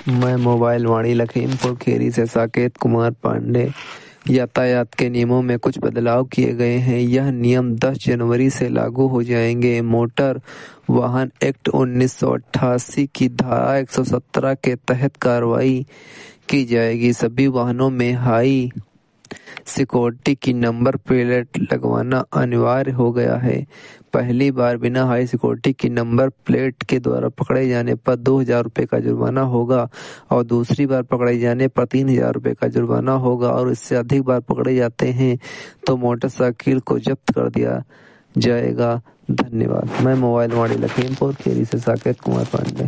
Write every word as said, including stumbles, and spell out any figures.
मैं मोबाइल वाणी लखीमपुर खीरी से साकेत कुमार पांडे। यातायात के नियमों में कुछ बदलाव किए गए हैं। यह नियम दस जनवरी से लागू हो जाएंगे। मोटर वाहन एक्ट उन्नीस सौ अट्ठासी की धारा एक सौ सत्रह के तहत कार्रवाई की जाएगी। सभी वाहनों में हाई सिक्योरिटी की नंबर प्लेट लगवाना अनिवार्य हो गया है। पहली बार बिना हाई सिक्योरिटी की नंबर प्लेट के द्वारा पकड़े जाने पर दो हजार रुपये का जुर्माना होगा और दूसरी बार पकड़े जाने पर तीन हजार रुपये का जुर्माना होगा और इससे अधिक बार पकड़े जाते हैं तो मोटरसाइकिल को जब्त कर दिया जाएगा। धन्यवाद। मैं मोबाइल वाणी लखीमपुर खीरी से साकेत कुमार पांडे।